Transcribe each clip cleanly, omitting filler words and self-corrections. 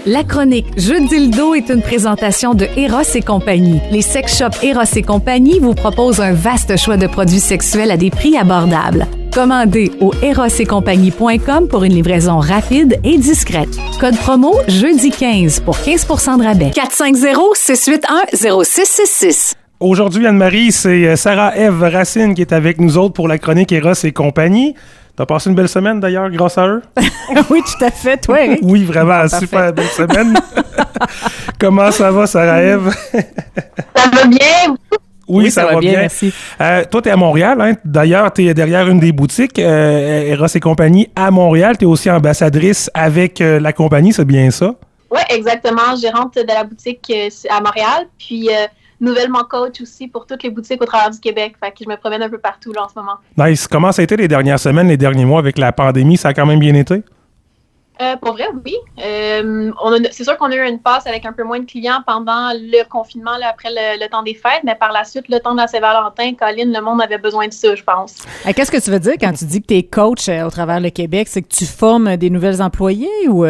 La chronique Jeux de dildo est une présentation de Eros et compagnie. Les sex shops Eros et compagnie vous proposent un vaste choix de produits sexuels à des prix abordables. Commandez au erosetcompagnie.com pour une livraison rapide et discrète. Code promo jeudi 15 pour 15% de rabais. 450-681-0666. Aujourd'hui, Anne-Marie, c'est Sarah-Ève Racine qui est avec nous autres pour la chronique Eros et compagnie. T'as passé une belle semaine d'ailleurs grâce à eux? Oui, tout à fait. Toi, Eric? Oui, vraiment, super belle semaine. Comment ça va, Sarah-Ève? Ça va bien? Oui, ça va bien. Merci. Toi, t'es à Montréal, hein? D'ailleurs, t'es derrière une des boutiques, Eros et compagnie à Montréal. T'es aussi ambassadrice avec la compagnie, c'est bien ça? Oui, exactement. Gérante de la boutique à Montréal, puis nouvellement coach aussi pour toutes les boutiques au travers du Québec. Fait que je me promène un peu partout là en ce moment. Nice. Comment ça a été les dernières semaines, les derniers mois avec la pandémie? Ça a quand même bien été? Pour vrai, oui. C'est sûr qu'on a eu une passe avec un peu moins de clients pendant le confinement, là, après le temps des fêtes, mais par la suite, le temps de la Saint-Valentin, Colin, le monde avait besoin de ça, je pense. Qu'est-ce que tu veux dire quand tu dis que tu es coach au travers le Québec? C'est que tu formes des nouvelles employés ou...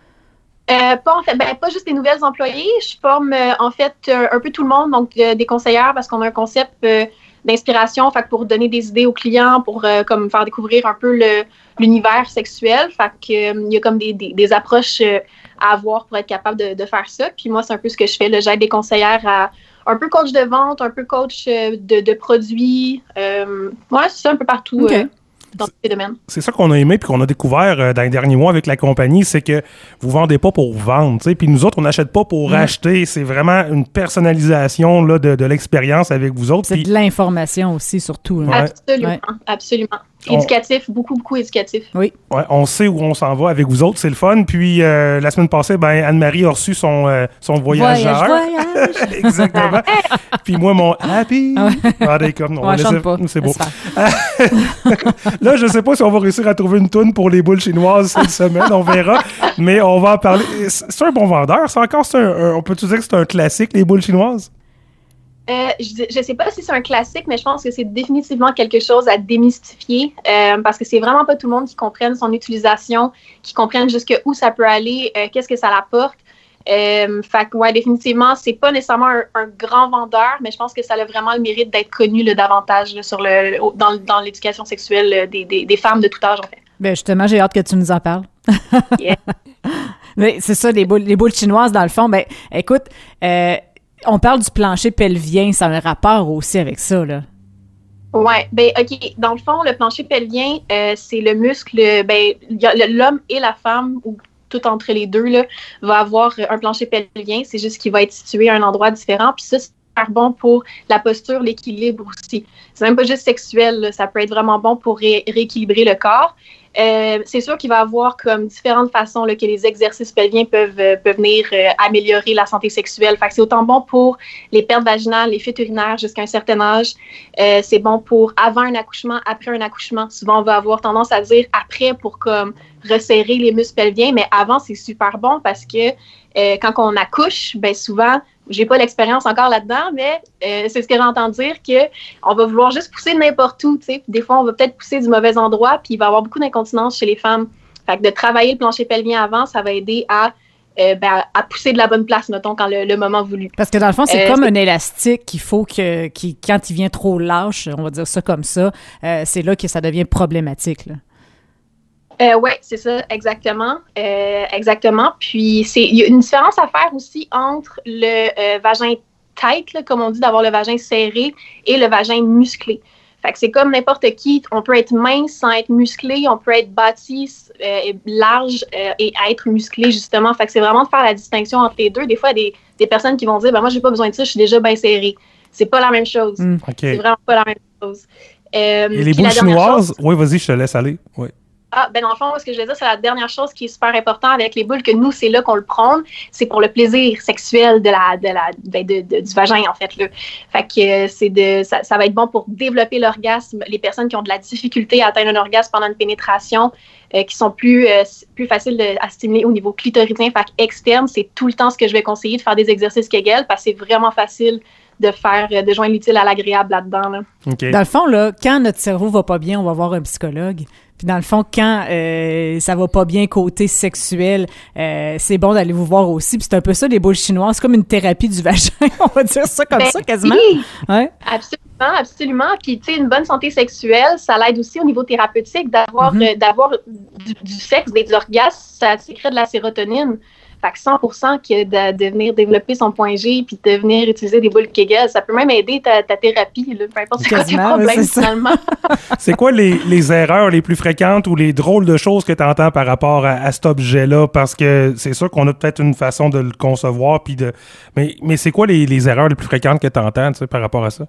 Pas juste des nouvelles employées. Je forme en fait un peu tout le monde, donc des conseillères parce qu'on a un concept d'inspiration, fait que pour donner des idées aux clients, pour comme faire découvrir un peu l'univers sexuel. Fait que il y a comme des approches à avoir pour être capable de faire ça. Puis moi, c'est un peu ce que je fais. Là, j'aide des conseillères à un peu coach de vente, un peu coach de produits. Ouais, c'est ça un peu partout. Okay. Dans tous les domaines. C'est ça qu'on a aimé puis qu'on a découvert dans les derniers mois avec la compagnie, c'est que vous vendez pas pour vendre, tu sais, puis nous autres, on n'achète pas pour acheter. C'est vraiment une personnalisation là, de l'expérience avec vous autres. C'est de l'information aussi, surtout. Ouais. Absolument, Ouais. absolument. Éducatif, beaucoup éducatif. Oui. Ouais, on sait où on s'en va avec vous autres, c'est le fun. Puis la semaine passée, Anne-Marie a reçu son voyageur. Voyage. Exactement. Puis moi, mon happy. Comme, On chante pas. C'est beau. Là, je sais pas si on va réussir à trouver une toune pour les boules chinoises cette semaine, on verra. Mais on va en parler. C'est un bon vendeur, ça encore? On peut-tu dire que c'est un classique, les boules chinoises? Je sais pas si c'est un classique, mais je pense que c'est définitivement quelque chose à démystifier parce que c'est vraiment pas tout le monde qui comprenne son utilisation, qui comprenne jusqu'où ça peut aller, qu'est-ce que ça apporte. Fait que, ouais, définitivement, c'est pas nécessairement un grand vendeur, mais je pense que ça a vraiment le mérite d'être connu là, davantage là, dans l'éducation sexuelle des femmes de tout âge, en fait. Ben justement, j'ai hâte que tu nous en parles. Yeah. Mais c'est ça, les boules chinoises, dans le fond. Ben, écoute, on parle du plancher pelvien, ça a un rapport aussi avec ça, là. Ouais, OK. Dans le fond, le plancher pelvien, c'est le muscle, l'homme et la femme, ou tout entre les deux, là, va avoir un plancher pelvien. C'est juste qu'il va être situé à un endroit différent. Puis ça, c'est super bon pour la posture, l'équilibre aussi. C'est même pas juste sexuel, là. Ça peut être vraiment bon pour rééquilibrer le corps. C'est sûr qu'il va y avoir comme différentes façons là, que les exercices pelviens peuvent venir améliorer la santé sexuelle. Fait que c'est autant bon pour les pertes vaginales, les fuites urinaires jusqu'à un certain âge. C'est bon pour avant un accouchement, après un accouchement. Souvent, on va avoir tendance à dire après pour comme resserrer les muscles pelviens, mais avant, c'est super bon parce que quand on accouche, souvent, j'ai pas l'expérience encore là-dedans, mais c'est ce que j'entends dire, qu'on va vouloir juste pousser n'importe où, tu sais. Des fois, on va peut-être pousser du mauvais endroit, puis il va y avoir beaucoup d'incontinence chez les femmes. Fait que de travailler le plancher pelvien avant, ça va aider à pousser de la bonne place, mettons, quand le moment voulu. Parce que dans le fond, c'est comme un élastique qu'il faut quand il vient trop lâche, on va dire ça comme ça, c'est là que ça devient problématique, là. Oui, c'est ça, exactement. Exactement. Puis, il y a une différence à faire aussi entre le vagin tight, là, comme on dit, d'avoir le vagin serré, et le vagin musclé. Fait que c'est comme n'importe qui. On peut être mince sans être musclé, on peut être bâti, large et être musclé, justement. Fait que c'est vraiment de faire la distinction entre les deux. Des fois, il y a des personnes qui vont dire, moi, j'ai pas besoin de ça, je suis déjà bien serré. C'est pas la même chose. Okay. C'est vraiment pas la même chose. Et les boules chinoises? Oui, vas-y, je te laisse aller. Oui. Dans le fond, ce que je veux dire, c'est la dernière chose qui est super importante avec les boules, que nous, c'est là qu'on le prône, c'est pour le plaisir sexuel du vagin, en fait. Là. Fait que ça va être bon pour développer l'orgasme. Les personnes qui ont de la difficulté à atteindre un orgasme pendant une pénétration, qui sont plus faciles à stimuler au niveau clitoridien, fait externe, c'est tout le temps ce que je vais conseiller, de faire des exercices Kegel, parce que c'est vraiment facile de joindre l'utile à l'agréable là-dedans. Là. Okay. Dans le fond, là, quand notre cerveau va pas bien, on va voir un psychologue. Puis dans le fond, quand ça va pas bien côté sexuel, c'est bon d'aller vous voir aussi. Puis c'est un peu ça, les boules chinoises. C'est comme une thérapie du vagin, on va dire ça comme ça quasiment. Oui, ouais. absolument. Puis tu sais, une bonne santé sexuelle, ça l'aide aussi au niveau thérapeutique d'avoir du sexe, des orgasmes, ça sécrète de la sérotonine. Fait que 100% que de venir développer son point G puis de venir utiliser des boules Kegel, ça peut même aider ta thérapie, là, peu importe c'est quoi tes problèmes, finalement. C'est quoi les erreurs les plus fréquentes ou les drôles de choses que tu entends par rapport à cet objet-là? Parce que c'est sûr qu'on a peut-être une façon de le concevoir, puis mais c'est quoi les erreurs les plus fréquentes que tu entends par rapport à ça?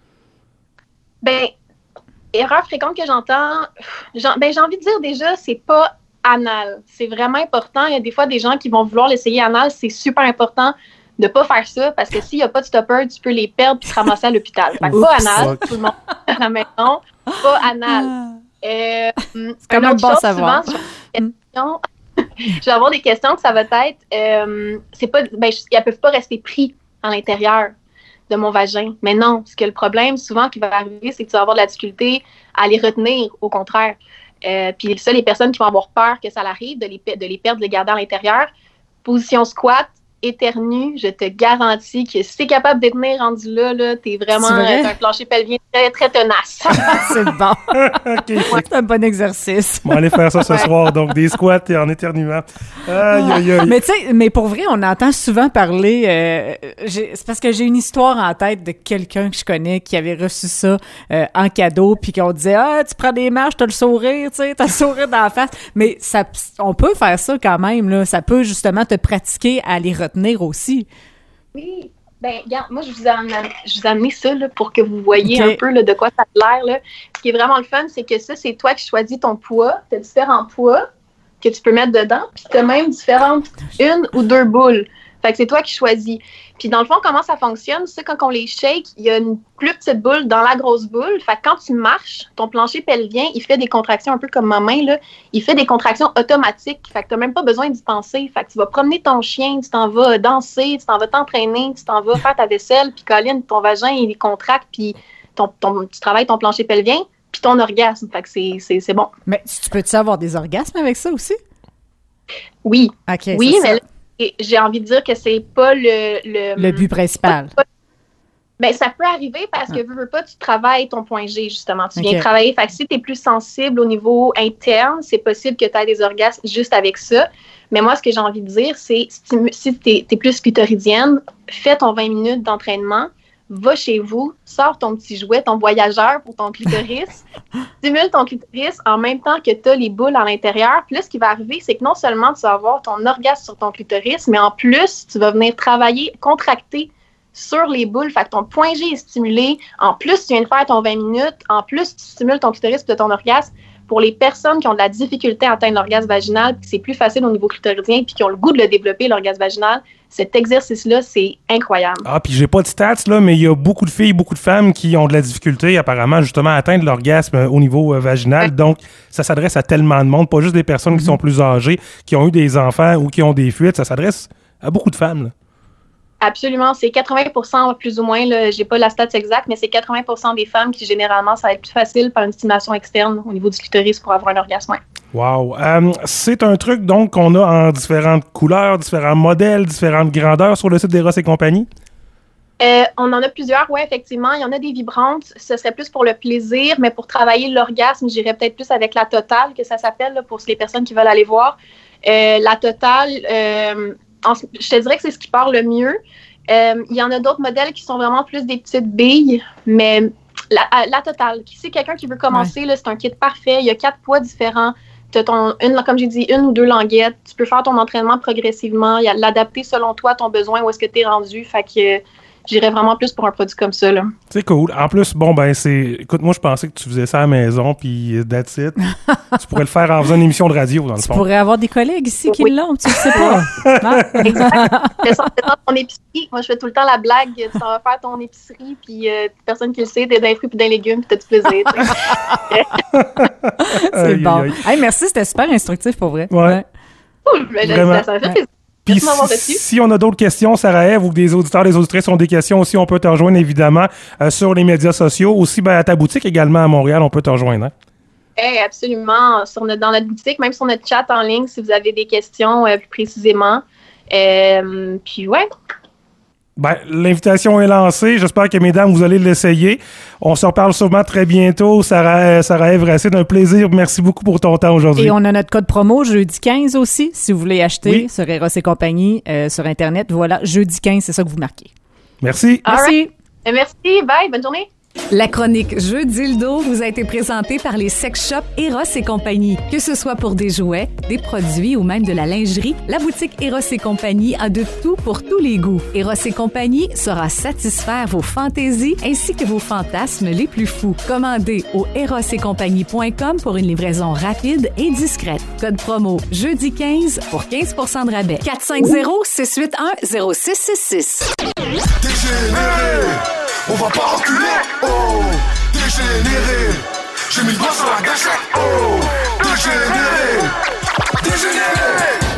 Ben, erreurs fréquentes que j'entends, j'ai envie de dire déjà, c'est pas anal. C'est vraiment important. Il y a des fois des gens qui vont vouloir l'essayer anal. C'est super important de pas faire ça parce que s'il n'y a pas de stopper, tu peux les perdre puis te ramasser à l'hôpital. Fait que pas anal, tout le monde à la maison. Pas anal. C'est quand même bon à savoir. Souvent, je vais avoir des questions que ça va être c'est pas, elles peuvent pas rester pris à l'intérieur de mon vagin. Mais non, parce que le problème souvent qui va arriver, c'est que tu vas avoir de la difficulté à les retenir, au contraire. Puis ça, les personnes qui vont avoir peur que ça l'arrive, de les perdre, de les garder à l'intérieur. Position squat, éternue, je te garantis que si t'es capable de tenir rendu là, t'es vraiment un plancher pelvien très, très tenace. C'est bon. Okay. Ouais. C'est un bon exercice. On va aller faire ça ce soir, donc des squats et en éternuant. Mais tu sais, mais pour vrai, on entend souvent parler, c'est parce que j'ai une histoire en tête de quelqu'un que je connais qui avait reçu ça en cadeau, puis qu'on disait, tu prends des marches, t'as le sourire, tu sais, t'as le sourire dans la face. Mais ça, on peut faire ça quand même, là. Ça peut justement te pratiquer à les retenir aussi. Oui. Ben, regarde, moi, je vous ai amené ça là, pour que vous voyez un peu là, de quoi ça a l'air. Là. Ce qui est vraiment le fun, c'est que ça, c'est toi qui choisis ton poids. Tu as différents poids que tu peux mettre dedans, puis tu as même différentes, 1 ou 2 boules. Fait que c'est toi qui choisis. Puis dans le fond, comment ça fonctionne? C'est quand on les shake, il y a une plus petite boule dans la grosse boule. Fait que quand tu marches, ton plancher pelvien, il fait des contractions un peu comme ma main, là. Il fait des contractions automatiques. Fait que tu n'as même pas besoin d'y penser. Fait que tu vas promener ton chien, tu t'en vas danser, tu t'en vas t'entraîner, tu t'en vas faire ta vaisselle, puis Colline, ton vagin, il contracte, puis tu travailles ton plancher pelvien, puis ton orgasme. Fait que c'est bon. Mais tu peux-tu avoir des orgasmes avec ça aussi? Oui. Okay, oui, mais là, j'ai envie de dire que c'est pas le but principal. Ben, ça peut arriver parce que veux pas, tu travailles ton point G, justement. Tu viens travailler. Fait que si tu es plus sensible au niveau interne, c'est possible que tu aies des orgasmes juste avec ça. Mais moi, ce que j'ai envie de dire, c'est si tu es plus clitoridienne, fais ton 20 minutes d'entraînement, va chez vous, sors ton petit jouet, ton voyageur pour ton clitoris, stimule ton clitoris en même temps que tu as les boules à l'intérieur. Puis là, ce qui va arriver, c'est que non seulement tu vas avoir ton orgasme sur ton clitoris, mais en plus, tu vas venir travailler, contracter sur les boules. Fait que ton point G est stimulé. En plus, tu viens de faire ton 20 minutes. En plus, tu stimules ton clitoris et ton orgasme. Pour les personnes qui ont de la difficulté à atteindre l'orgasme vaginal, puis c'est plus facile au niveau clitoridien, puis qui ont le goût de le développer, l'orgasme vaginal, cet exercice-là, c'est incroyable. Ah, puis j'ai pas de stats, là, mais il y a beaucoup de filles, beaucoup de femmes qui ont de la difficulté, apparemment, justement, à atteindre l'orgasme au niveau vaginal. Ouais. Donc, ça s'adresse à tellement de monde, pas juste des personnes qui sont plus âgées, qui ont eu des enfants ou qui ont des fuites. Ça s'adresse à beaucoup de femmes, là. Absolument. C'est 80% plus ou moins, là, j'ai pas la stat exacte, mais c'est 80% des femmes qui, généralement, ça va être plus facile par une stimulation externe au niveau du clitoris pour avoir un orgasme. Wow. C'est un truc, donc, qu'on a en différentes couleurs, différents modèles, différentes grandeurs sur le site d'Eros et compagnie? On en a plusieurs, oui, effectivement. Il y en a des vibrantes. Ce serait plus pour le plaisir, mais pour travailler l'orgasme, j'irais peut-être plus avec la totale, que ça s'appelle, là, pour les personnes qui veulent aller voir. La totale... je te dirais que c'est ce qui part le mieux. Il y en a d'autres modèles qui sont vraiment plus des petites billes, mais la totale, si c'est quelqu'un qui veut commencer, là, c'est un kit parfait. Il y a 4 poids différents. Tu as comme j'ai dit, 1 ou 2 languettes. Tu peux faire ton entraînement progressivement. Il y a l'adapter selon toi, ton besoin, où est-ce que tu es rendu. Fait que j'irais vraiment plus pour un produit comme ça, là. C'est cool. En plus, bon, ben, écoute, moi, je pensais que tu faisais ça à la maison, puis that's it. Tu pourrais le faire en faisant une émission de radio, dans le fond. Tu pourrais avoir des collègues ici qui l'ont, tu le sais pas. Exact. C'est ça, ton épicerie. Moi, je fais tout le temps la blague. Tu vas faire ton épicerie, puis personne qui le sait, t'es dans les fruits puis dans les légumes, puis t'as du plaisir. C'est bon. Hey, merci, c'était super instructif, pour vrai. Ouais. Cool. Ça fait plaisir. Puis si on a d'autres questions, Sarah-Ève, ou que des auditeurs, des auditrices ont des questions aussi, on peut te rejoindre évidemment sur les médias sociaux. Aussi, à ta boutique également à Montréal, on peut te rejoindre. Hein? absolument. Dans notre boutique, même sur notre chat en ligne, si vous avez des questions plus précisément. Puis ouais. Ben, l'invitation est lancée. J'espère que, mesdames, vous allez l'essayer. On se reparle sûrement très bientôt. Sarah Ève Racine, un plaisir. Merci beaucoup pour ton temps aujourd'hui. Et on a notre code promo jeudi 15 aussi, si vous voulez acheter sur Eros et compagnie sur Internet. Voilà, jeudi 15, c'est ça que vous marquez. Merci. Merci. Merci. Bye. Bonne journée. La chronique Jeux dildo vous a été présentée par les sex shops Eros et compagnie. Que ce soit pour des jouets, des produits ou même de la lingerie, la boutique Eros et compagnie a de tout pour tous les goûts. Eros et compagnie saura satisfaire vos fantaisies ainsi que vos fantasmes les plus fous. Commandez au erosetcompagnie.com pour une livraison rapide et discrète. Code promo jeudi 15 pour 15 % de rabais. 450-681-0666. On va pas reculer, oh, dégénéré. J'ai mis le doigt sur la gâchette, oh, dégénéré.